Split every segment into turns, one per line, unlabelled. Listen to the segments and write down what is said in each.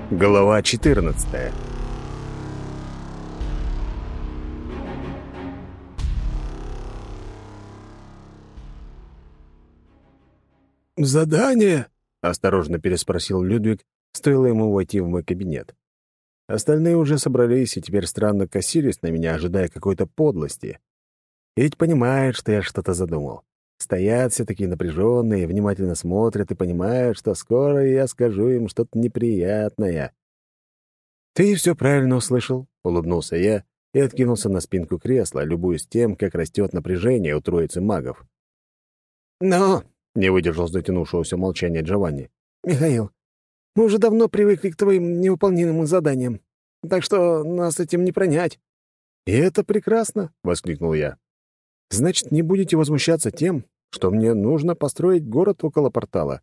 Глава 14.
«Задание?» —
осторожно переспросил Людвиг, стоило ему войти в мой кабинет. Остальные уже собрались и теперь странно косились на меня, ожидая какой-то подлости. Ведь понимают, что я что-то задумал. Стоят все такие напряженные, внимательно смотрят и понимают, что скоро я скажу им что-то неприятное. «Ты все правильно услышал», — улыбнулся я и откинулся на спинку кресла, любуясь тем, как растет напряжение у троицы магов.
«Но,
Не выдержал затянувшегося молчания Джованни.
Михаил, мы уже давно привыкли к твоим невыполнимым заданиям, так что нас этим не пронять».
«И это прекрасно!» — воскликнул я. «Значит, не будете возмущаться тем, что мне нужно построить город около портала?»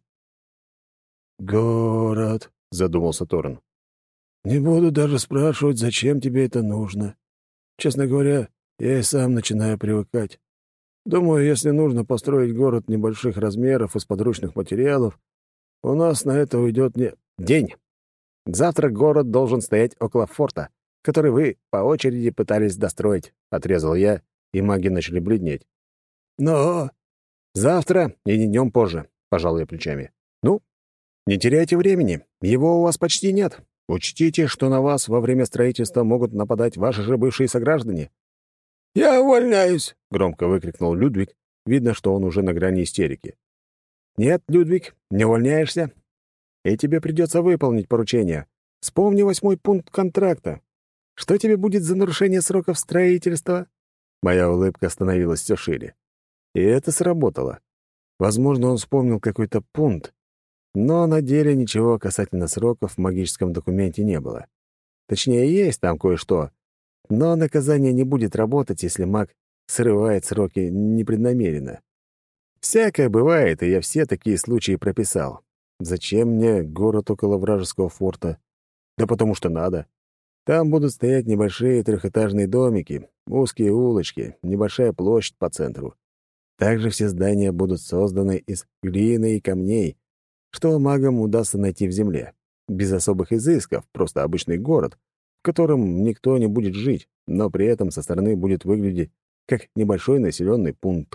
«Город», —
задумался Торн.
«Не буду даже спрашивать, зачем тебе это нужно. Честно говоря, я и сам начинаю привыкать. Думаю, если нужно построить город небольших размеров из подручных материалов, у нас на это уйдет не
«День. Завтра город должен стоять около форта, который вы по очереди пытались достроить», — отрезал я, и маги начали бледнеть.
«Но...»
«Завтра и не днем позже», — пожал я плечами. «Ну, не теряйте времени, его у вас почти нет. Учтите, что на вас во время строительства могут нападать ваши же бывшие сограждане».
«Я увольняюсь!»
— громко выкрикнул Людвиг. Видно, что он уже на грани истерики. «Нет, Людвиг, не увольняешься, и тебе придется выполнить поручение. Вспомни 8-й пункт контракта. Что тебе будет за нарушение сроков строительства?» Моя улыбка становилась все шире. И это сработало. Возможно, он вспомнил какой-то пункт, но на деле ничего касательно сроков в магическом документе не было. Точнее, есть там кое-что, но наказание не будет работать, если маг срывает сроки непреднамеренно. Всякое бывает, и я все такие случаи прописал. Зачем мне город около вражеского форта? Да потому что надо. Там будут стоять небольшие трехэтажные домики, узкие улочки, небольшая площадь по центру. Также все здания будут созданы из глины и камней, что магам удастся найти в земле. Без особых изысков, просто обычный город, в котором никто не будет жить, но при этом со стороны будет выглядеть как небольшой населенный пункт.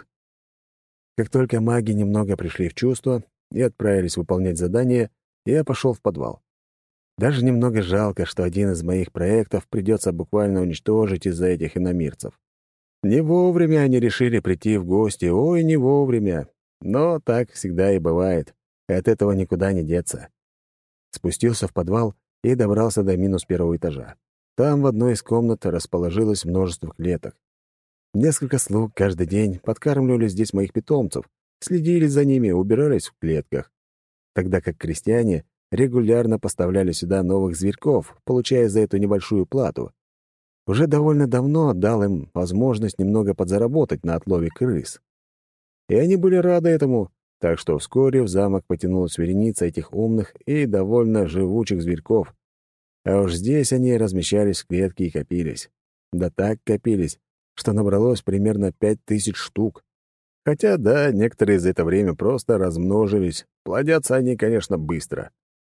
Как только маги немного пришли в чувство и отправились выполнять задание, я пошел в подвал. Даже немного жалко, что один из моих проектов придется буквально уничтожить из-за этих иномирцев. Не вовремя они решили прийти в гости, ой, не вовремя. Но так всегда и бывает, и от этого никуда не деться. Спустился в подвал и добрался до -1 этажа. Там в одной из комнат расположилось множество клеток. Несколько слуг каждый день подкармливали здесь моих питомцев, следили за ними, убирались в клетках, тогда как крестьяне регулярно поставляли сюда новых зверьков, получая за эту небольшую плату. Уже довольно давно дал им возможность немного подзаработать на отлове крыс. И они были рады этому, так что вскоре в замок потянулась вереница этих умных и довольно живучих зверьков. А уж здесь они размещались в клетке и копились. Да так копились, что набралось примерно 5000 штук. Хотя, да, некоторые за это время просто размножились. Плодятся они, конечно, быстро.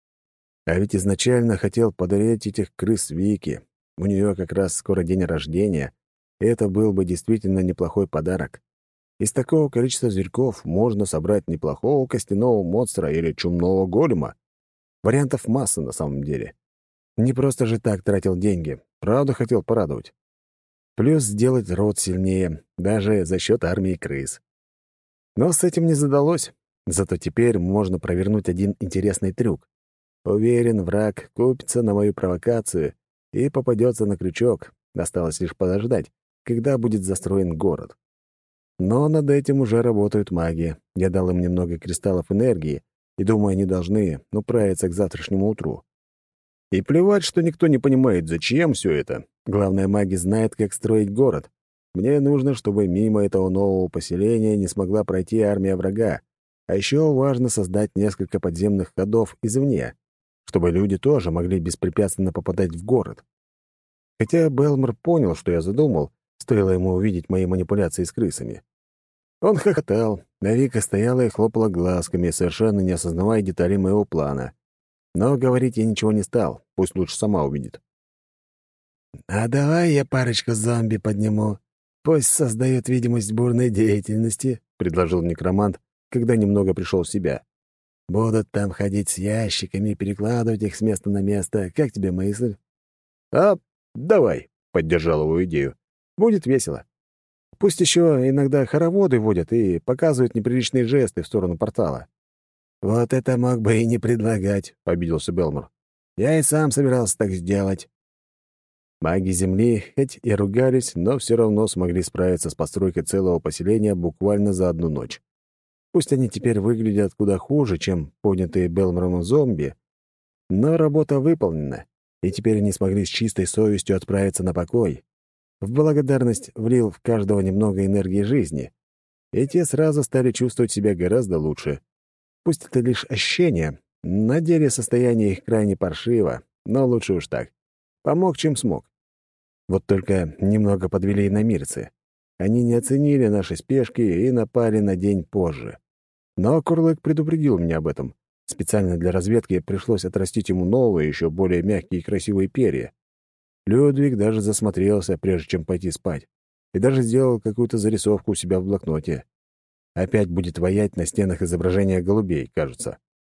А ведь изначально хотел подарить этих крыс Вике. У нее как раз скоро день рождения, и это был бы действительно неплохой подарок. Из такого количества зверьков можно собрать неплохого костяного монстра или чумного голема. Вариантов масса на самом деле. Не просто же так тратил деньги, правда хотел порадовать. Плюс сделать род сильнее, даже за счет армии крыс. Но с этим не задалось. Зато теперь можно провернуть один интересный трюк. Уверен, враг купится на мою провокацию и попадется на крючок. Осталось лишь подождать, когда будет застроен город. Но над этим уже работают маги. Я дал им немного кристаллов энергии, и думаю, они должны управиться к завтрашнему утру. И плевать, что никто не понимает, зачем все это. Главное, маги знают, как строить город. Мне нужно, чтобы мимо этого нового поселения не смогла пройти армия врага. А еще важно создать несколько подземных ходов извне, чтобы люди тоже могли беспрепятственно попадать в город. Хотя Белмор понял, что я задумал, стоило ему увидеть мои манипуляции с крысами. Он хохотал, а Вика стояла и хлопала глазками, совершенно не осознавая деталей моего плана. Но говорить я ничего не стал, пусть лучше сама увидит.
«А давай я парочку зомби подниму. Пусть создают видимость бурной деятельности», — предложил некромант, когда немного пришел в себя. «Будут там ходить с ящиками, перекладывать их с места на место. Как тебе мысль?»
«А, давай», — поддержал его идею. «Будет весело. Пусть еще иногда хороводы водят и показывают неприличные жесты в сторону портала».
«Вот это мог бы и не предлагать», — обиделся Белмор. «Я и сам собирался так сделать».
Маги Земли хоть и ругались, но все равно смогли справиться с постройкой целого поселения буквально за одну ночь. Пусть они теперь выглядят куда хуже, чем поднятые Белмором зомби, но работа выполнена, и теперь они смогли с чистой совестью отправиться на покой. В благодарность влил в каждого немного энергии жизни, и те сразу стали чувствовать себя гораздо лучше. Пусть это лишь ощущение, на деле состояние их крайне паршиво, но лучше уж так. Помог, чем смог. Вот только немного подвели иномирцы. Они не оценили наши спешки и напали на день позже. Но Курлык предупредил меня об этом. Специально для разведки пришлось отрастить ему новые, еще более мягкие и красивые перья. Людвиг даже засмотрелся, прежде чем пойти спать, и даже сделал какую-то зарисовку у себя в блокноте. Опять будет воять на стенах изображения голубей, кажется.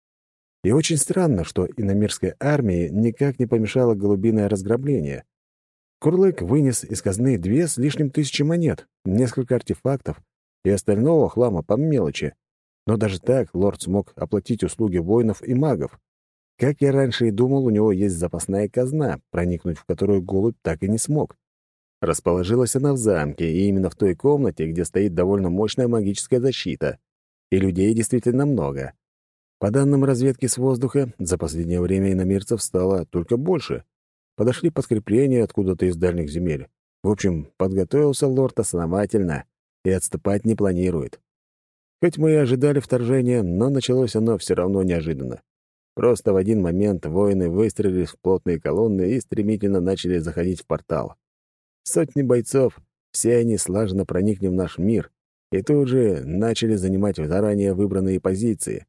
И очень странно, что иномирской армии никак не помешало голубиное разграбление. Курлык вынес из казны 2 с лишним тысячи монет, несколько артефактов и остального хлама по мелочи. Но даже так лорд смог оплатить услуги воинов и магов. Как я раньше и думал, у него есть запасная казна, проникнуть в которую голубь так и не смог. Расположилась она в замке, и именно в той комнате, где стоит довольно мощная магическая защита. И людей действительно много. По данным разведки с воздуха, за последнее время иномирцев стало только больше. Подошли подкрепления откуда-то из дальних земель. В общем, подготовился лорд основательно и отступать не планирует. Хоть мы и ожидали вторжения, но началось оно все равно неожиданно. Просто в один момент воины выстроились в плотные колонны и стремительно начали заходить в портал. Сотни бойцов, все они слаженно проникли в наш мир и тут же начали занимать заранее выбранные позиции.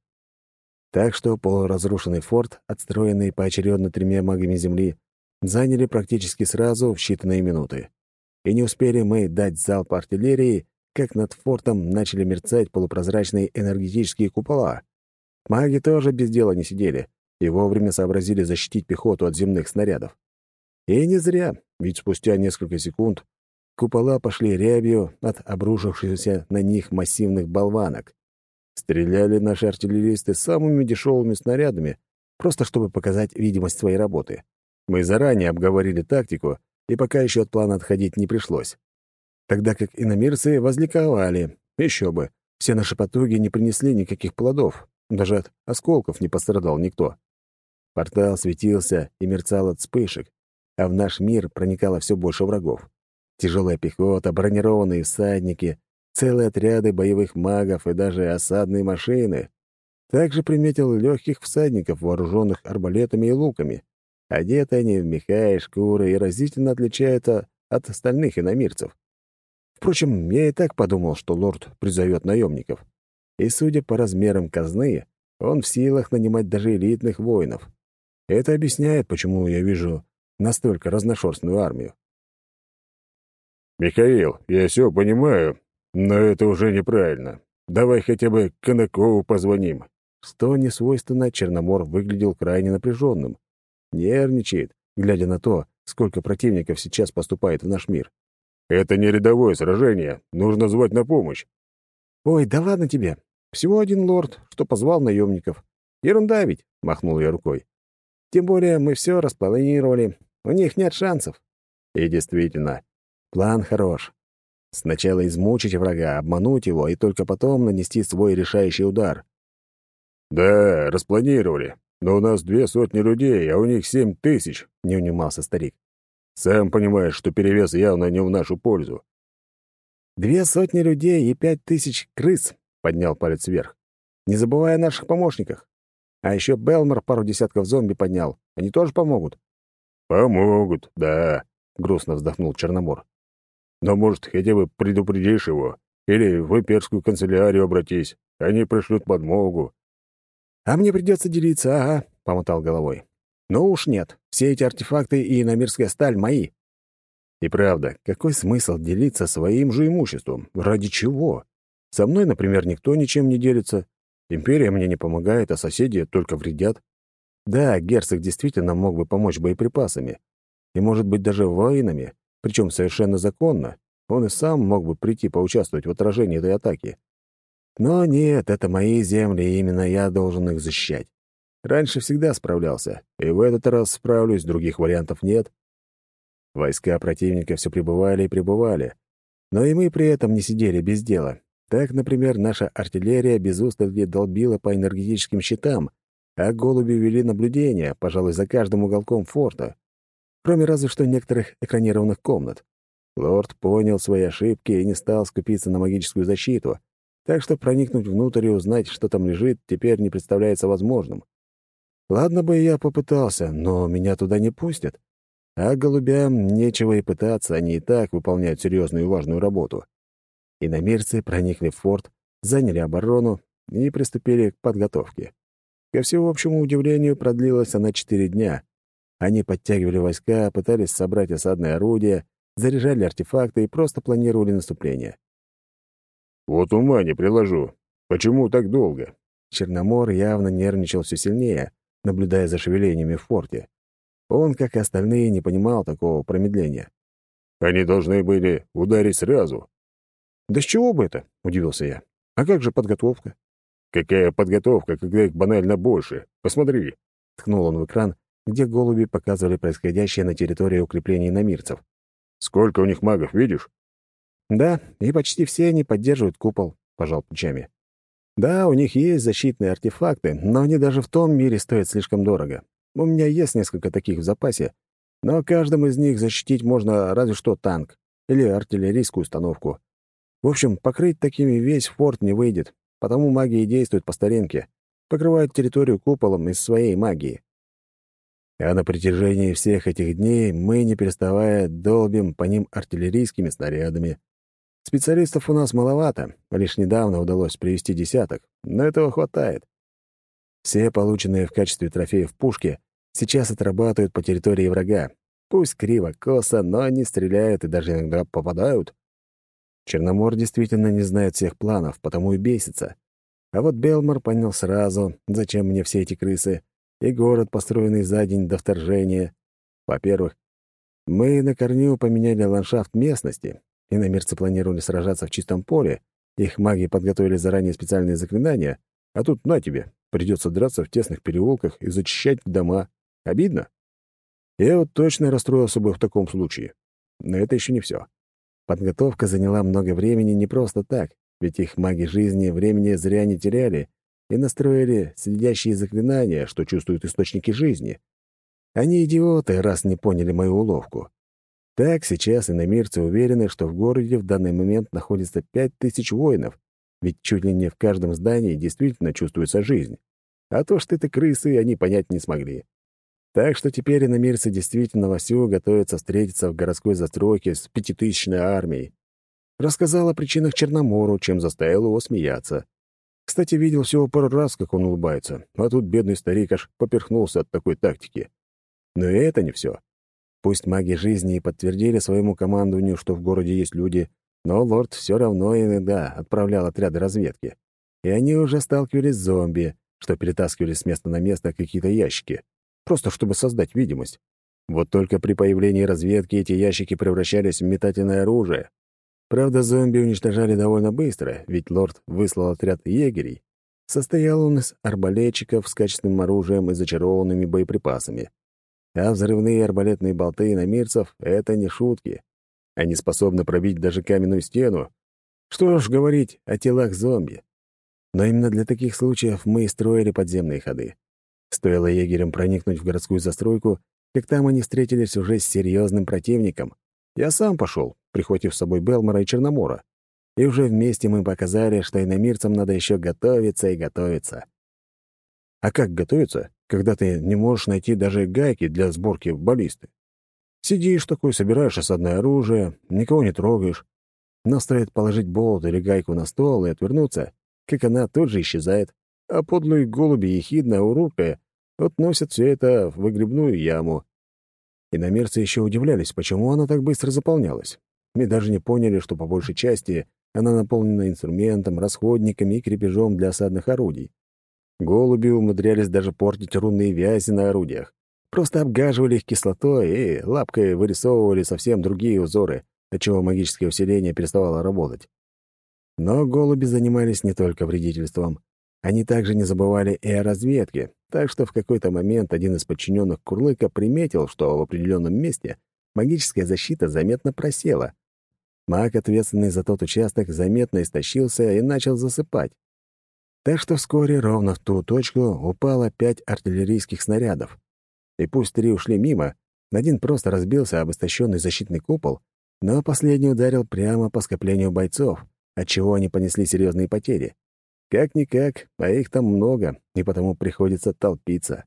Так что полуразрушенный форт, отстроенный поочередно 3 магами Земли, заняли практически сразу в считанные минуты. И не успели мы дать залп артиллерии, как над фортом начали мерцать полупрозрачные энергетические купола. Маги тоже без дела не сидели и вовремя сообразили защитить пехоту от земных снарядов. И не зря, ведь спустя несколько секунд купола пошли рябью от обрушившихся на них массивных болванок. Стреляли наши артиллеристы самыми дешевыми снарядами, просто чтобы показать видимость своей работы. Мы заранее обговорили тактику, и пока еще от плана отходить не пришлось. Тогда как иномирцы возликовали. Еще бы, все наши потуги не принесли никаких плодов. Даже от осколков не пострадал никто. Портал светился и мерцал от вспышек, а в наш мир проникало все больше врагов. Тяжелая пехота, бронированные всадники, целые отряды боевых магов и даже осадные машины. Также приметил легких всадников, вооруженных арбалетами и луками. Одеты они в меха и шкуры и разительно отличаются от остальных иномирцев. Впрочем, я и так подумал, что лорд призовет наемников. И, судя по размерам казны, он в силах нанимать даже элитных воинов. Это объясняет, почему я вижу настолько разношерстную армию.
«Михаил, я все понимаю, но это уже неправильно. Давай хотя бы Конакову позвоним».
Что несвойственно, Черномор выглядел крайне напряженным. Нервничает, глядя на то, сколько противников сейчас поступает в наш мир.
«Это не рядовое сражение. Нужно звать на помощь».
«Ой, да ладно тебе. Всего один лорд, что позвал наемников. Ерунда ведь», — махнул я рукой. «Тем более мы все распланировали. У них нет шансов». И действительно, план хорош. Сначала измучить врага, обмануть его, и только потом нанести свой решающий удар.
«Да, распланировали. Но у нас 200 людей, а у них 7000,
— не унимался старик.
Сам понимаешь, что перевес явно не в нашу пользу».
200 людей и 5000 крыс, — поднял палец вверх. Не забывая о наших помощниках. А еще Белмор пару десятков зомби поднял. Они тоже помогут?
«Помогут, да», — грустно вздохнул Черномор. «Но, может, хотя бы предупредишь его? Или в имперскую канцелярию обратись. Они пришлют подмогу».
А мне придется делиться, ага. — помотал головой. «Ну уж нет, все эти артефакты и иномирская сталь мои». И правда, какой смысл делиться своим же имуществом? Ради чего? Со мной, например, никто ничем не делится. Империя мне не помогает, а соседи только вредят. Да, герцог действительно мог бы помочь боеприпасами. И, может быть, даже воинами, причем совершенно законно. Он и сам мог бы прийти поучаствовать в отражении этой атаки. Но нет, это мои земли, и именно я должен их защищать. Раньше всегда справлялся, и в этот раз справлюсь, других вариантов нет. Войска противника все прибывали и прибывали. Но и мы при этом не сидели без дела. Так, например, наша артиллерия без устали долбила по энергетическим щитам, а голуби вели наблюдение, пожалуй, за каждым уголком форта, кроме разве что некоторых экранированных комнат. Лорд понял свои ошибки и не стал скупиться на магическую защиту, так что проникнуть внутрь и узнать, что там лежит, теперь не представляется возможным. Ладно бы я попытался, но меня туда не пустят. А голубям нечего и пытаться, они и так выполняют серьезную и важную работу. Иномирцы проникли в форт, заняли оборону и приступили к подготовке. Ко всеобщему удивлению, продлилась она 4 дня. Они подтягивали войска, пытались собрать осадные орудия, заряжали артефакты и просто планировали наступление.
«Вот ума не приложу. Почему так долго?»
Черномор явно нервничал все сильнее, наблюдая за шевелениями в форте. Он, как и остальные, не понимал такого промедления.
«Они должны были ударить сразу».
«Да с чего бы это?» — удивился я. «А как же подготовка?»
«Какая подготовка, когда их банально больше? Посмотри!»
— ткнул он в экран, где голуби показывали происходящее на территории укреплений иномирцев.
«Сколько у них магов, видишь?»
«Да, и почти все они поддерживают купол», — пожал плечами. «Да, у них есть защитные артефакты, но они даже в том мире стоят слишком дорого. У меня есть несколько таких в запасе, но каждым из них защитить можно разве что танк или артиллерийскую установку. В общем, покрыть такими весь форт не выйдет, потому магия действует по старинке, покрывает территорию куполом из своей магии. А на протяжении всех этих дней мы, не переставая, долбим по ним артиллерийскими снарядами. Специалистов у нас маловато, лишь недавно удалось привести десяток, но этого хватает. Все полученные в качестве трофеев пушки сейчас отрабатывают по территории врага. Пусть криво, косо, но они стреляют и даже иногда попадают. Черномор действительно не знает всех планов, потому и бесится. А вот Белмор понял сразу, зачем мне все эти крысы и город, построенный за день до вторжения. Во-первых, мы на корню поменяли ландшафт местности. Иномирцы планировали сражаться в чистом поле, их маги подготовили заранее специальные заклинания, а тут, на тебе, придется драться в тесных переулках и зачищать дома. Обидно? Я вот точно расстроился бы в таком случае. Но это еще не все. Подготовка заняла много времени не просто так, ведь их маги жизни времени зря не теряли и настроили следящие заклинания, что чувствуют источники жизни. Они идиоты, раз не поняли мою уловку. Так сейчас иномирцы уверены, что в городе в данный момент находится 5000 воинов, ведь чуть ли не в каждом здании действительно чувствуется жизнь. А то, что это крысы, они понять не смогли. Так что теперь иномирцы действительно вовсю готовятся встретиться в городской застройке с 5000-ной армией. Рассказал о причинах Черномору, чем заставил его смеяться. Кстати, видел всего пару раз, как он улыбается, а тут бедный старик аж поперхнулся от такой тактики. Но и это не все. Пусть маги жизни и подтвердили своему командованию, что в городе есть люди, но лорд все равно иногда отправлял отряды разведки. И они уже сталкивались с зомби, что перетаскивали с места на место какие-то ящики, просто чтобы создать видимость. Вот только при появлении разведки эти ящики превращались в метательное оружие. Правда, зомби уничтожали довольно быстро, ведь лорд выслал отряд егерей. Состоял он из арбалетчиков с качественным оружием и зачарованными боеприпасами. А взрывные арбалетные болты иномирцев — это не шутки. Они способны пробить даже каменную стену. Что ж говорить о телах зомби. Но именно для таких случаев мы и строили подземные ходы. Стоило егерям проникнуть в городскую застройку, как там они встретились уже с серьезным противником. Я сам пошел, прихватив с собой Белмора и Черномора. И уже вместе мы показали, что иномирцам надо еще готовиться и готовиться. А как готовиться, когда ты не можешь найти даже гайки для сборки баллисты? Сидишь такой, собираешь осадное оружие, никого не трогаешь. Но стоит положить болт или гайку на стол и отвернуться, как она тут же исчезает, а подлые голуби ехидно урукая относят все это в выгребную яму. Иномерцы еще удивлялись, почему она так быстро заполнялась. И даже не поняли, что по большей части она наполнена инструментом, расходниками и крепежом для осадных орудий. Голуби умудрялись даже портить рунные вязи на орудиях. Просто обгаживали их кислотой и лапкой вырисовывали совсем другие узоры, отчего магическое усиление переставало работать. Но голуби занимались не только вредительством. Они также не забывали и о разведке, так что в какой-то момент один из подчиненных Курлыка приметил, что в определенном месте магическая защита заметно просела. Маг, ответственный за тот участок, заметно истощился и начал засыпать. Так что вскоре ровно в ту точку упало 5 артиллерийских снарядов. И пусть 3 ушли мимо, один просто разбился об истощенный защитный купол, но последний ударил прямо по скоплению бойцов, отчего они понесли серьезные потери. Как-никак, а их там много, и потому приходится толпиться.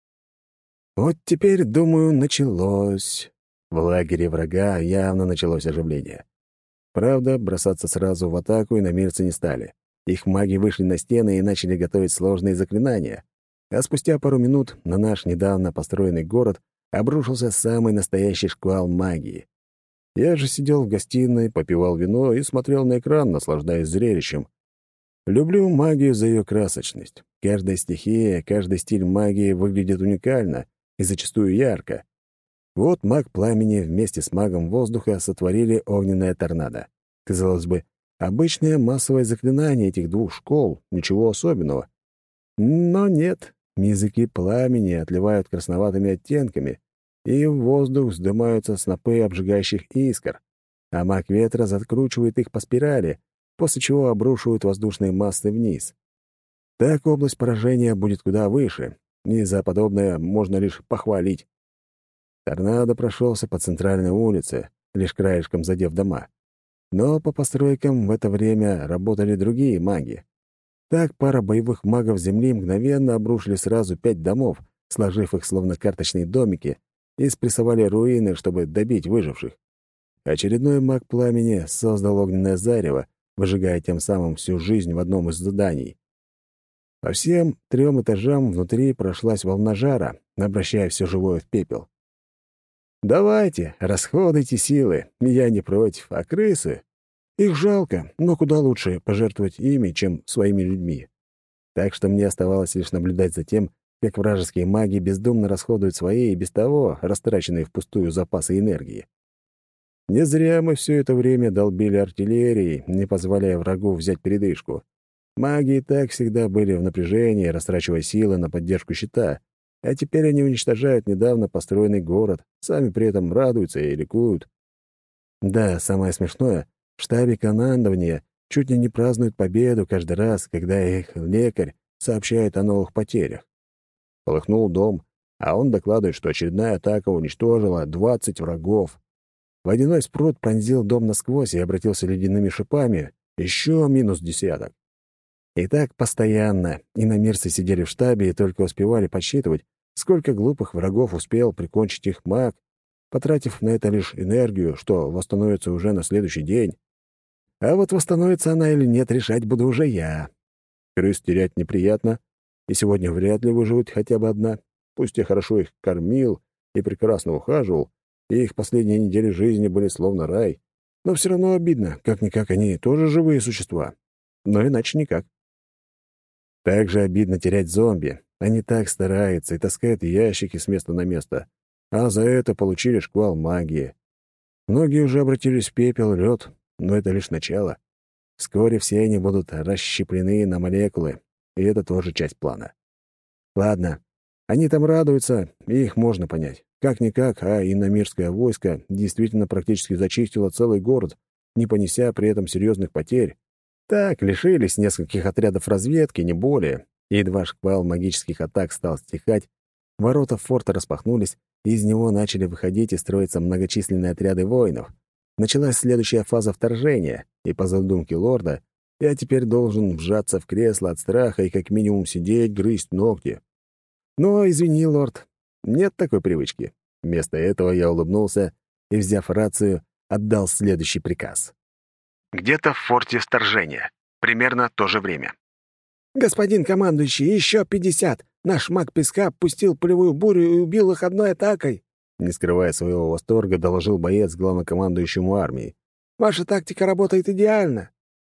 Вот теперь, думаю, началось. В лагере врага явно началось оживление. Правда, бросаться сразу в атаку иномирцы не стали. Их маги вышли на стены и начали готовить сложные заклинания. А спустя пару минут на наш недавно построенный город обрушился самый настоящий шквал магии. Я же сидел в гостиной, попивал вино и смотрел на экран, наслаждаясь зрелищем. Люблю магию за ее красочность. Каждая стихия, каждый стиль магии выглядит уникально и зачастую ярко. Вот маг пламени вместе с магом воздуха сотворили огненное торнадо. Казалось бы, обычное массовое заклинание этих двух школ, ничего особенного. Но нет, языки пламени отливают красноватыми оттенками, и в воздух вздымаются снопы обжигающих искр, а маг ветра закручивает их по спирали, после чего обрушивают воздушные массы вниз. Так область поражения будет куда выше, и за подобное можно лишь похвалить. Торнадо прошелся по центральной улице, лишь краешком задев дома. Но по постройкам в это время работали другие маги. Так пара боевых магов Земли мгновенно обрушили сразу 5 домов, сложив их словно карточные домики, и спрессовали руины, чтобы добить выживших. Очередной маг пламени создал огненное зарево, выжигая тем самым всю жизнь в одном из зданий. По всем 3 этажам внутри прошлась волна жара, обращая все живое в пепел. «Давайте, расходуйте силы, я не против, а крысы? Их жалко, но куда лучше пожертвовать ими, чем своими людьми. Так что мне оставалось лишь наблюдать за тем, как вражеские маги бездумно расходуют свои и без того растраченные впустую запасы энергии. Не зря мы все это время долбили артиллерией, не позволяя врагу взять передышку. Маги и так всегда были в напряжении, растрачивая силы на поддержку щита, а теперь они уничтожают недавно построенный город, сами при этом радуются и ликуют. Да, самое смешное, в штабе командования чуть ли не празднуют победу каждый раз, когда их лекарь сообщает о новых потерях. Полыхнул дом, а он докладывает, что очередная атака уничтожила 20 врагов. Водяной спрут пронзил дом насквозь и обратился ледяными шипами, еще минус 10. И так постоянно иномирцы сидели в штабе и только успевали подсчитывать, сколько глупых врагов успел прикончить их маг, потратив на это лишь энергию, что восстановится уже на следующий день. А вот восстановится она или нет, решать буду уже я. Крыс терять неприятно, и сегодня вряд ли выживет хотя бы одна. Пусть я хорошо их кормил и прекрасно ухаживал, и их последние недели жизни были словно рай, но все равно обидно, как-никак они тоже живые существа. Но иначе никак. Также обидно терять зомби. Они так стараются и таскают ящики с места на место, а за это получили шквал магии. Многие уже обратились в пепел, лед, но это лишь начало. Вскоре все они будут расщеплены на молекулы, и это тоже часть плана. Ладно, они там радуются, и их можно понять. Как-никак, а иномирское войско действительно практически зачистило целый город, не понеся при этом серьезных потерь. Так, лишились нескольких отрядов разведки, не более. И едва шквал магических атак стал стихать, ворота форта распахнулись, и из него начали выходить и строиться многочисленные отряды воинов. Началась следующая фаза вторжения, и по задумке лорда я теперь должен вжаться в кресло от страха и как минимум сидеть, грызть ногти. Но, извини, лорд, нет такой привычки. Вместо этого я улыбнулся и, взяв рацию, отдал следующий приказ.
Где-то в форте вторжения. Примерно то же время.
«Господин командующий, еще 50!
Наш маг песка пустил полевую бурю и убил их одной атакой!» Не скрывая своего восторга, доложил боец главнокомандующему армии. «Ваша тактика работает идеально!»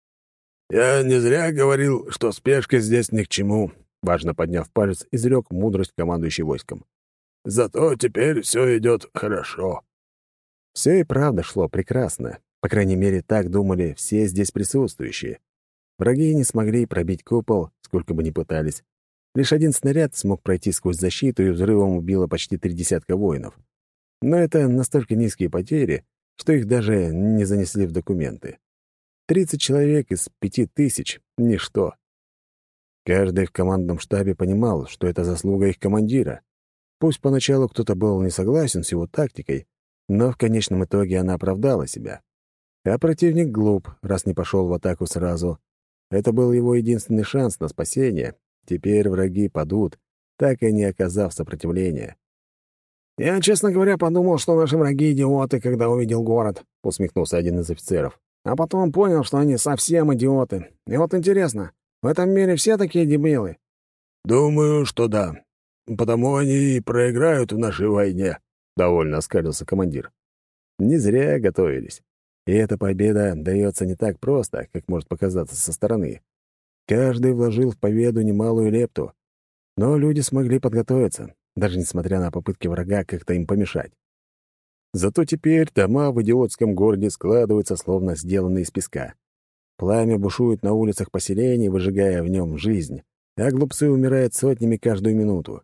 «Я не зря говорил, что спешка здесь ни к чему», — важно подняв палец, изрек мудрость командующий войском. «Зато теперь все идет хорошо».
Все и правда шло прекрасно. По крайней мере, так думали все здесь присутствующие. Враги не смогли пробить купол, сколько бы ни пытались. Лишь один снаряд смог пройти сквозь защиту и взрывом убило почти 3 десятка воинов. Но это настолько низкие потери, что их даже не занесли в документы. 30 человек из 5000 — ничто. Каждый в командном штабе понимал, что это заслуга их командира. Пусть поначалу кто-то был не согласен с его тактикой, но в конечном итоге она оправдала себя. А противник глуп, раз не пошел в атаку сразу. Это был его единственный шанс на спасение. Теперь враги падут, так и не оказав сопротивления. «Я, честно говоря, подумал, что наши враги — идиоты, когда увидел город», — усмехнулся один из офицеров. «А потом понял, что они совсем идиоты. И вот интересно, в этом мире все такие дебилы?»
«Думаю, что да. Потому они и проиграют в нашей войне», — довольно оскалился командир.
Не зря готовились. И эта победа дается не так просто, как может показаться со стороны. Каждый вложил в победу немалую лепту. Но люди смогли подготовиться, даже несмотря на попытки врага как-то им помешать. Зато теперь дома в идиотском городе складываются, словно сделанные из песка. Пламя бушует на улицах поселений, выжигая в нем жизнь, а глупцы умирают сотнями каждую минуту.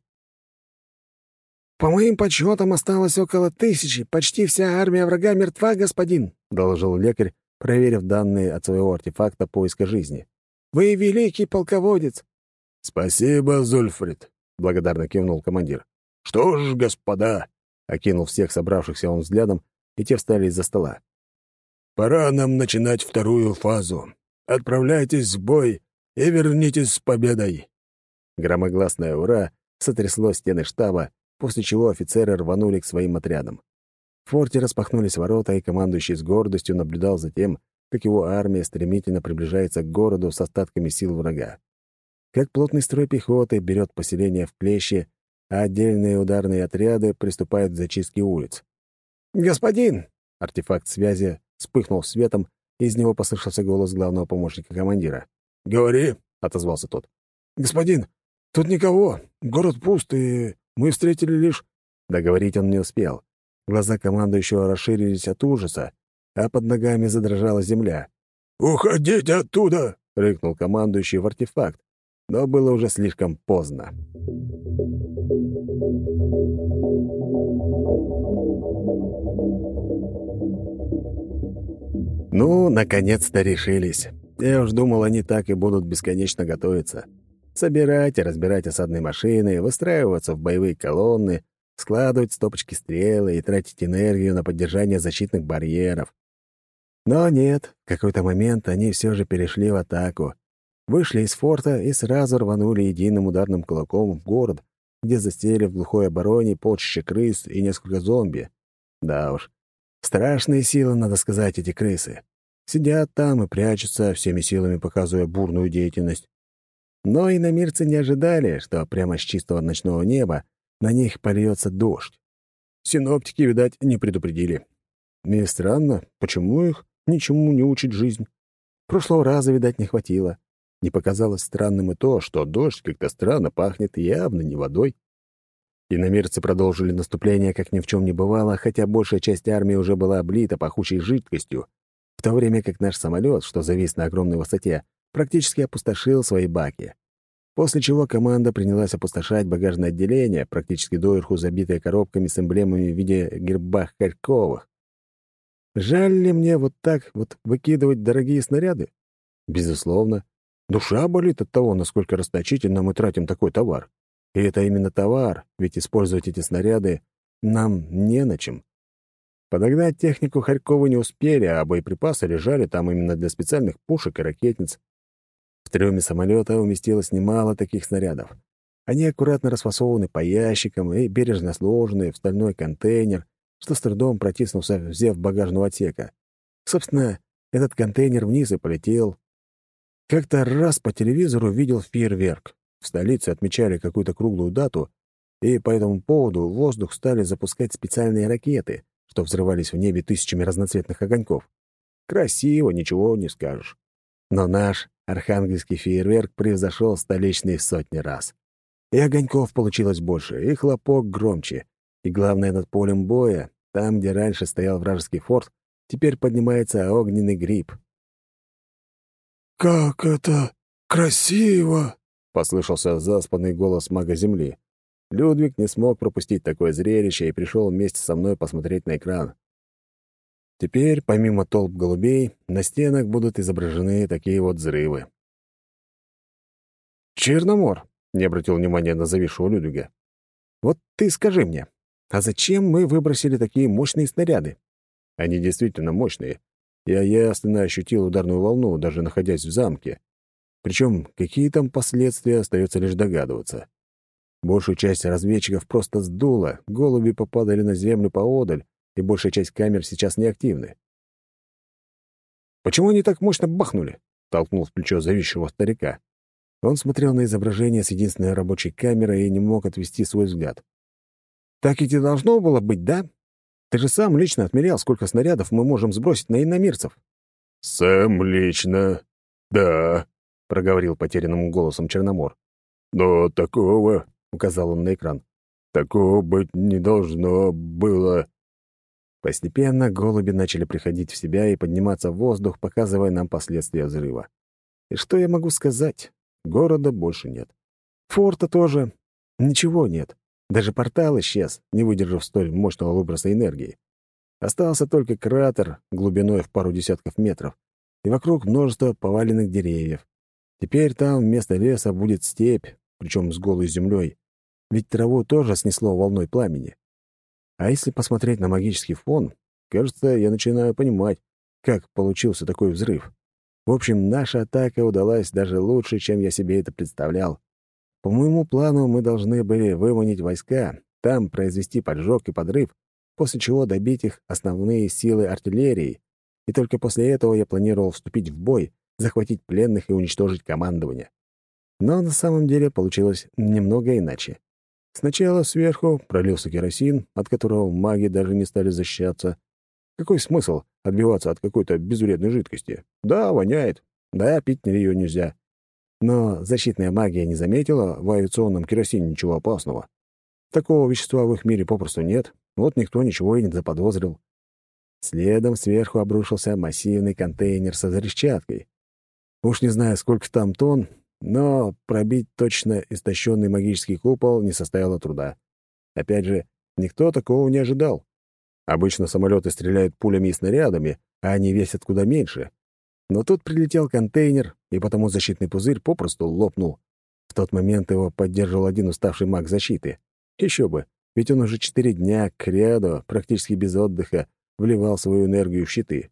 «По моим подсчетам, осталось около 1000. Почти вся армия врага мертва, господин»,
— доложил лекарь, проверив данные от своего артефакта поиска жизни.
«Вы великий полководец».
«Спасибо, Зульфрид», — благодарно кивнул командир. «Что ж, господа», — окинул всех собравшихся он взглядом, и те встали из-за стола. «Пора нам начинать вторую фазу. Отправляйтесь в бой и вернитесь с победой».
Громогласное «Ура» сотрясло стены штаба, после чего офицеры рванули к своим отрядам. В форте распахнулись ворота, и командующий с гордостью наблюдал за тем, как его армия стремительно приближается к городу с остатками сил врага. Как плотный строй пехоты берет поселение в клещи, а отдельные ударные отряды приступают к зачистке улиц.
«Господин!»
— артефакт связи вспыхнул светом, и из него послышался голос главного помощника командира.
«Говори!»
— отозвался тот.
«Господин, тут никого. Город пуст, и мы встретили лишь...»
Договорить он не успел. Глаза командующего расширились от ужаса, а под ногами задрожала земля.
«Уходите оттуда!»
— рыкнул командующий в артефакт, но было уже слишком поздно. Ну, наконец-то решились. Я уж думал, они так и будут бесконечно готовиться. Собирать и разбирать осадные машины, выстраиваться в боевые колонны, складывать стопочки стрелы и тратить энергию на поддержание защитных барьеров. Но нет, в какой-то момент они все же перешли в атаку. Вышли из форта и сразу рванули единым ударным кулаком в город, где засели в глухой обороне полчища крыс и несколько зомби. Да уж, страшные силы, надо сказать, эти крысы. Сидят там и прячутся, всеми силами показывая бурную деятельность. Но иномирцы не ожидали, что прямо с чистого ночного неба на них польется дождь. Синоптики, видать, не предупредили. И странно, почему их ничему не учит жизнь. Прошлого раза, видать, не хватило. Не показалось странным и то, что дождь как-то странно пахнет, явно не водой. Иномирцы продолжили наступление, как ни в чем не бывало, хотя большая часть армии уже была облита пахучей жидкостью, в то время как наш самолет, что завис на огромной высоте, практически опустошил свои баки. После чего команда принялась опустошать багажное отделение, практически доверху забитое коробками с эмблемами в виде герба Харьковых. Жаль ли мне вот так вот выкидывать дорогие снаряды? Безусловно. Душа болит от того, насколько расточительно мы тратим такой товар. И это именно товар, ведь использовать эти снаряды нам не на чем. Подогнать технику Харьковы не успели, а боеприпасы лежали там именно для специальных пушек и ракетниц. В трюме самолета уместилось немало таких снарядов. Они аккуратно расфасованы по ящикам и бережно сложены в стальной контейнер, что с трудом протиснулся в зев багажного отсека. Собственно, этот контейнер вниз и полетел. Как-то раз по телевизору видел фейерверк. в столице отмечали какую-то круглую дату, и по этому поводу в воздух стали запускать специальные ракеты, что взрывались в небе тысячами разноцветных огоньков. Красиво, ничего не скажешь. Но наш архангельский фейерверк превзошел столичный в сотни раз. И огоньков получилось больше, и хлопок громче. И главное, над полем боя, там, где раньше стоял вражеский форт, теперь поднимается огненный гриб.
«Как это красиво!»
— послышался заспанный голос мага Земли. Людвиг не смог пропустить такое зрелище и пришел вместе со мной посмотреть на экран. Теперь, помимо толп голубей, на стенах будут изображены такие вот взрывы. «Черномор», — не обратил внимания на зависшего Людвига, — «вот ты скажи мне, а зачем мы выбросили такие мощные снаряды?» Они действительно мощные. Я ясно ощутил ударную волну, даже находясь в замке. Причем какие там последствия, остается лишь догадываться. Большую часть разведчиков просто сдуло, голуби попадали на землю поодаль, и большая часть камер сейчас неактивны. «Почему они так мощно бахнули?» — толкнул в плечо зависшего старика. Он смотрел на изображение с единственной рабочей камерой и не мог отвести свой взгляд. «Так ведь и должно было быть, да? Ты же сам лично отмерял, сколько снарядов мы можем сбросить на иномирцев».
«Сам лично, да», — проговорил потерянным голосом Черномор. «Но такого...» — указал он на экран. «Такого быть не должно было...»
Постепенно голуби начали приходить в себя и подниматься в воздух, показывая нам последствия взрыва. И что я могу сказать? Города больше нет. Форта тоже. Ничего нет. Даже портал исчез, не выдержав столь мощного выброса энергии. Остался только кратер глубиной в пару десятков метров, и вокруг множество поваленных деревьев. Теперь там вместо леса будет степь, причем с голой землей, ведь траву тоже снесло волной пламени. А если посмотреть на магический фон, кажется, я начинаю понимать, как получился такой взрыв. В общем, наша атака удалась даже лучше, чем я себе это представлял. По моему плану, мы должны были выманить войска, там произвести поджог и подрыв, после чего добить их основные силы артиллерии, и только после этого я планировал вступить в бой, захватить пленных и уничтожить командование. Но на самом деле получилось немного иначе. Сначала сверху пролился керосин, от которого маги даже не стали защищаться. Какой смысл отбиваться от какой-то безвредной жидкости? Да, воняет. Да, пить ее нельзя. Но защитная магия не заметила в авиационном керосине ничего опасного. Такого вещества в их мире попросту нет, вот никто ничего и не заподозрил. Следом сверху обрушился массивный контейнер со взрывчаткой. Уж не знаю, сколько там тонн, но пробить точно истощенный магический купол не составило труда. Опять же, никто такого не ожидал. Обычно самолеты стреляют пулями и снарядами, а они весят куда меньше. Но тут прилетел контейнер, и потому защитный пузырь попросту лопнул. В тот момент его поддерживал один уставший маг защиты. Еще бы, ведь он уже 4 дня кряду, практически без отдыха, вливал свою энергию в щиты.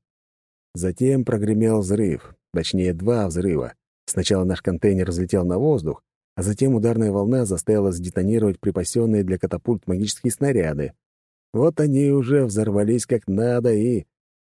Затем прогремел взрыв, точнее 2 взрыва. Сначала наш контейнер взлетел на воздух, а затем ударная волна заставила сдетонировать припасенные для катапульт магические снаряды. Вот они уже взорвались как надо и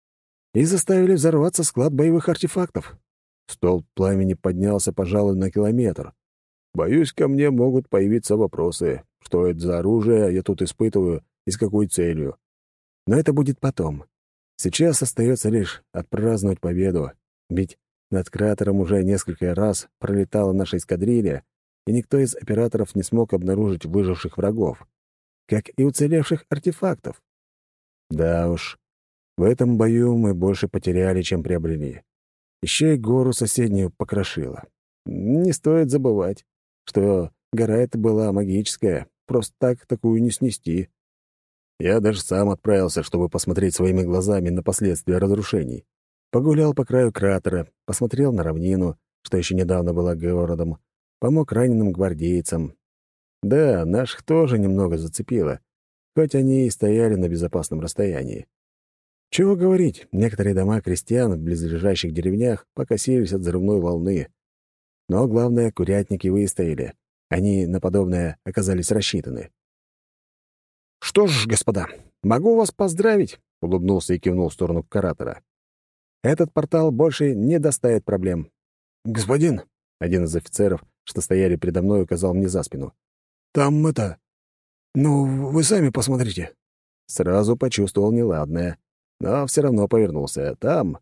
заставили взорваться склад боевых артефактов. Столб пламени поднялся, пожалуй, на километр. Боюсь, ко мне могут появиться вопросы, что это за оружие я тут испытываю и с какой целью. Но это будет потом. Сейчас остается лишь отпраздновать победу, ведь над кратером уже несколько раз пролетала наша эскадрилья, и никто из операторов не смог обнаружить выживших врагов, как и уцелевших артефактов. Да уж, в этом бою мы больше потеряли, чем приобрели. Еще и гору соседнюю покрошило. Не стоит забывать, что гора эта была магическая, просто так такую не снести. Я даже сам отправился, чтобы посмотреть своими глазами на последствия разрушений. Погулял по краю кратера, посмотрел на равнину, что еще недавно была городом, помог раненым гвардейцам. Да, наших тоже немного зацепило, хоть они и стояли на безопасном расстоянии. Чего говорить, некоторые дома крестьян в близлежащих деревнях покосились от взрывной волны. Но главное, курятники выстояли. Они на подобное оказались рассчитаны. «Что ж, господа, могу вас поздравить», — улыбнулся и кивнул в сторону кратера. «Этот портал больше не доставит проблем». «Господин», — один из офицеров, что стояли передо мной, указал мне за спину.
«Там это... Ну, вы сами посмотрите».
Сразу почувствовал неладное, но все равно повернулся.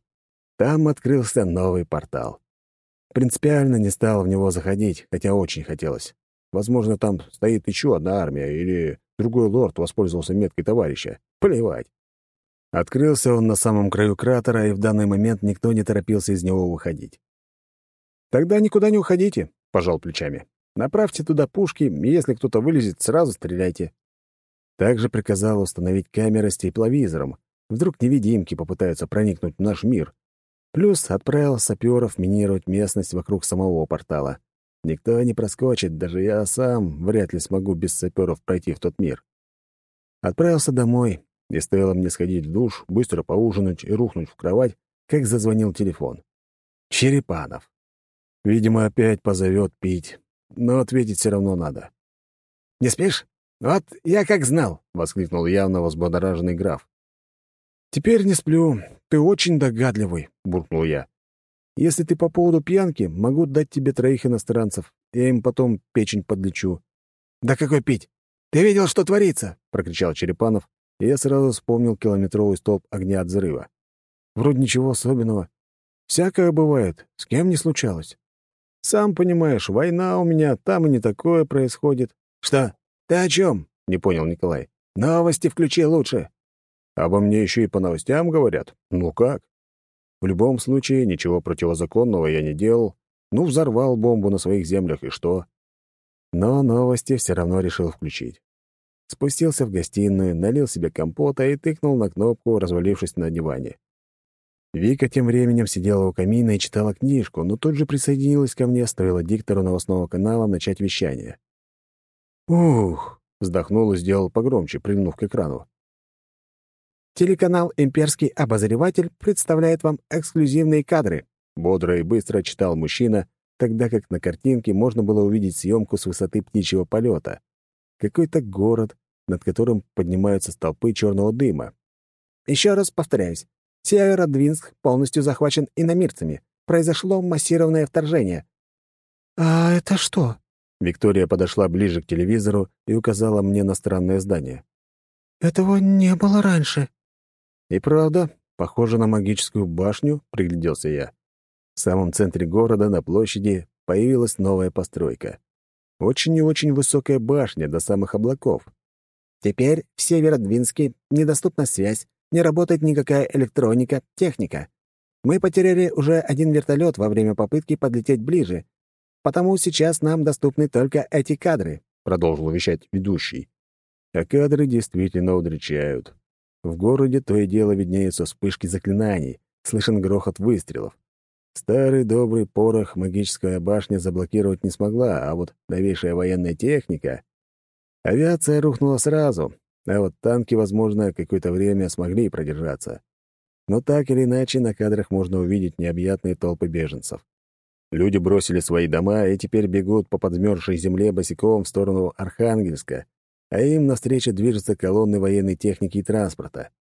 Там открылся новый портал. Принципиально не стал в него заходить, хотя очень хотелось. Возможно, там стоит еще одна армия, или другой лорд воспользовался меткой товарища. Плевать. Открылся он на самом краю кратера, и в данный момент никто не торопился из него выходить. «Тогда никуда не уходите», — пожал плечами. «Направьте туда пушки, и если кто-то вылезет, сразу стреляйте». Также приказал установить камеры с тепловизором. Вдруг невидимки попытаются проникнуть в наш мир. Плюс отправил саперов минировать местность вокруг самого портала. Никто не проскочит, даже я сам вряд ли смогу без саперов пройти в тот мир. Отправился домой, и стоило мне сходить в душ, быстро поужинать и рухнуть в кровать, как зазвонил телефон. Черепанов. Видимо, опять позовет пить, но ответить все равно надо. «Не спишь? Вот я как знал!» — воскликнул явно взбудораженный граф. «Теперь не сплю. Ты очень догадливый», — буркнул я. «Если ты по поводу пьянки, могу дать тебе 3 иностранцев. Я им потом печень подлечу». «Да какой пить? Ты видел, что творится?» — прокричал Черепанов, и я сразу вспомнил километровый столб огня от взрыва. Вроде ничего особенного. Всякое бывает, с кем не случалось. Сам понимаешь, война у меня, там и не такое происходит. «Что? Ты о чем?» — не понял Николай. «Новости включи лучше». «Обо мне еще и по новостям говорят? Ну как?» В любом случае, ничего противозаконного я не делал. Ну, взорвал бомбу на своих землях, и что? Но новости все равно решил включить. Спустился в гостиную, налил себе компота и тыкнул на кнопку, развалившись на диване. Вика тем временем сидела у камина и читала книжку, но тут же присоединилась ко мне, стоило диктору новостного канала начать вещание. «Ух!» — вздохнул и сделал погромче, прильнув к экрану. «Телеканал «Имперский обозреватель» представляет вам эксклюзивные кадры», — бодро и быстро читал мужчина, тогда как на картинке можно было увидеть съемку с высоты птичьего полета. Какой-то город, над которым поднимаются столпы черного дыма. «Еще раз повторяюсь. Северодвинск полностью захвачен иномирцами. Произошло массированное вторжение». «А это что?» Виктория подошла ближе к телевизору и указала мне на странное здание. «Этого не было раньше». «И правда, похоже на магическую башню», — пригляделся я. В самом центре города, на площади, появилась новая постройка. Очень и очень высокая башня до самых облаков. «Теперь в Северодвинске недоступна связь, не работает никакая электроника, техника. Мы потеряли уже 1 вертолет во время попытки подлететь ближе, потому сейчас нам доступны только эти кадры», — продолжил вещать ведущий. А кадры действительно удручают. В городе то и дело виднеются вспышки заклинаний, слышен грохот выстрелов. Старый добрый порох магическая башня заблокировать не смогла, а вот новейшая военная техника... Авиация рухнула сразу, а вот танки, возможно, какое-то время смогли продержаться. Но так или иначе на кадрах можно увидеть необъятные толпы беженцев. Люди бросили свои дома и теперь бегут по подмерзшей земле босиком в сторону Архангельска, а им навстречу движутся колонны военной техники и транспорта.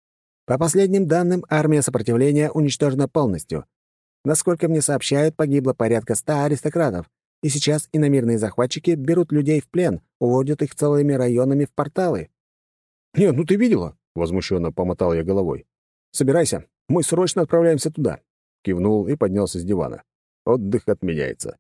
По последним данным, армия сопротивления уничтожена полностью. Насколько мне сообщают, погибло порядка 100 аристократов, и сейчас иномирные захватчики берут людей в плен, уводят их целыми районами в порталы. «Нет, ну ты видела?» — возмущенно помотал я головой. «Собирайся, мы срочно отправляемся туда». Кивнул и поднялся с дивана. Отдых отменяется.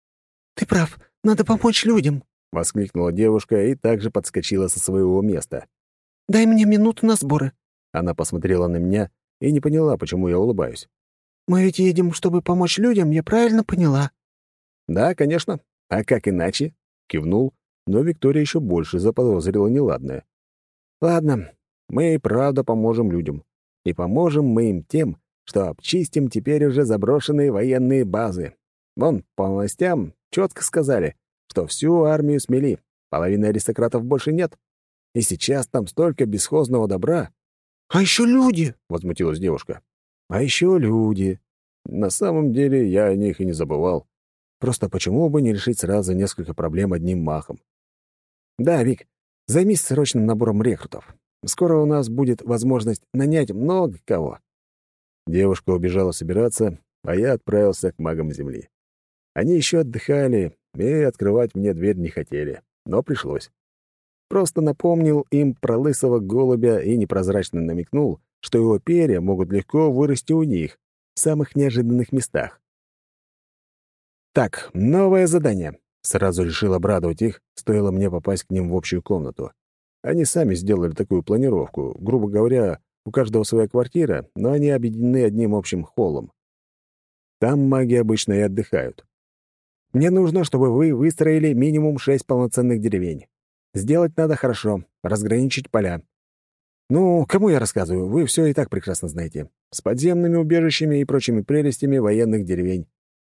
«Ты прав, надо помочь людям»,
— воскликнула девушка и также подскочила со своего места.
«Дай мне минуту на сборы».
Она посмотрела на меня и не поняла, почему я улыбаюсь.
«Мы ведь едем, чтобы помочь людям, я правильно поняла?»
«Да, конечно. А как иначе?» — кивнул, но Виктория еще больше заподозрила неладное. «Ладно, мы и правда поможем людям. И поможем мы им тем, что обчистим теперь уже заброшенные военные базы. Вон, по новостям четко сказали, что всю армию смели, половины аристократов больше нет. И сейчас там столько бесхозного добра».
«А еще люди!»
— возмутилась девушка. «А еще люди. На самом деле я о них и не забывал. Просто почему бы не решить сразу несколько проблем одним махом? Да, Вик, займись срочным набором рекрутов. Скоро у нас будет возможность нанять много кого». Девушка убежала собираться, а я отправился к магам Земли. Они еще отдыхали, и открывать мне дверь не хотели, но пришлось. Просто напомнил им про лысого голубя и непрозрачно намекнул, что его перья могут легко вырасти у них в самых неожиданных местах. «Так, новое задание». Сразу решил обрадовать их, стоило мне попасть к ним в общую комнату. Они сами сделали такую планировку. Грубо говоря, у каждого своя квартира, но они объединены одним общим холлом. Там маги обычно и отдыхают. Мне нужно, чтобы вы выстроили минимум 6 полноценных деревень. Сделать надо хорошо, разграничить поля. Ну, кому я рассказываю, вы все и так прекрасно знаете. С подземными убежищами и прочими прелестями военных деревень.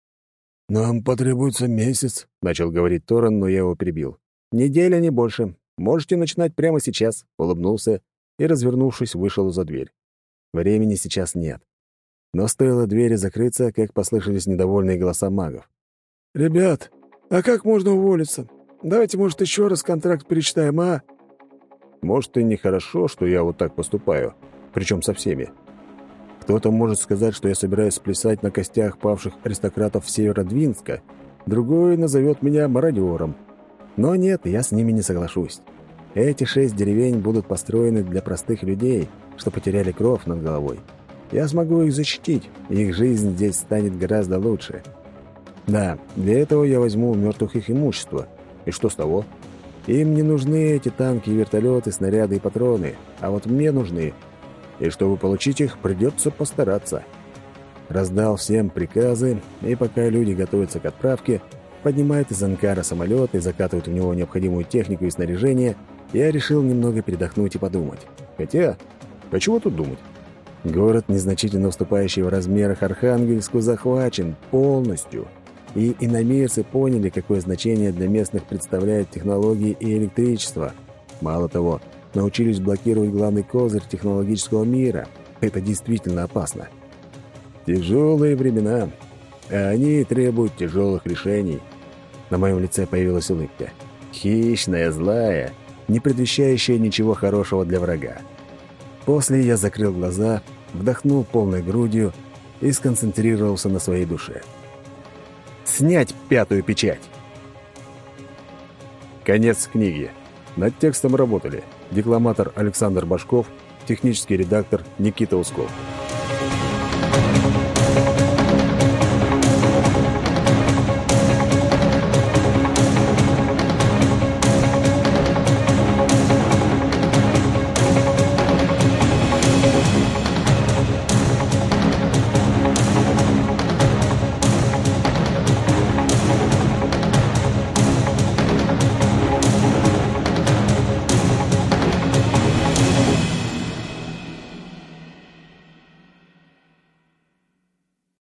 «Нам потребуется месяц», —
начал говорить Торан, но я его перебил. «Неделя, не больше. Можете начинать прямо сейчас», — улыбнулся и, развернувшись, вышел за дверь. Времени сейчас нет. Но стоило двери закрыться, как послышались недовольные голоса магов.
«Ребят, а как можно уволиться? Давайте, может, еще раз контракт перечитаем, а?»
Может, и нехорошо, что я вот так поступаю, причем со всеми. Кто-то может сказать, что я собираюсь сплясать на костях павших аристократов Северодвинска, другой назовет меня мародером. Но нет, я с ними не соглашусь. Эти 6 деревень будут построены для простых людей, что потеряли кров над головой. Я смогу их защитить, и их жизнь здесь станет гораздо лучше. Да, для этого я возьму у мертвых их имущество. И что с того? Им не нужны эти танки, вертолеты, снаряды и патроны, а вот мне нужны. И чтобы получить их, придется постараться. Раздал всем приказы, и пока люди готовятся к отправке, поднимают из анкара самолет и закатывают в него необходимую технику и снаряжение, я решил немного передохнуть и подумать. Хотя, а чего тут думать? Город, незначительно уступающий в размерах Архангельску, захвачен полностью. И иномирцы поняли, какое значение для местных представляют технологии и электричество. Мало того, научились блокировать главный козырь технологического мира. Это действительно опасно. Тяжелые времена, а они требуют тяжелых решений. На моем лице появилась улыбка. Хищная, злая, не предвещающая ничего хорошего для врага. После я закрыл глаза, вдохнул полной грудью и сконцентрировался на своей душе. Снять 5-ю печать. Конец книги. Над текстом работали декламатор Александр Башков, технический редактор Никита Усков.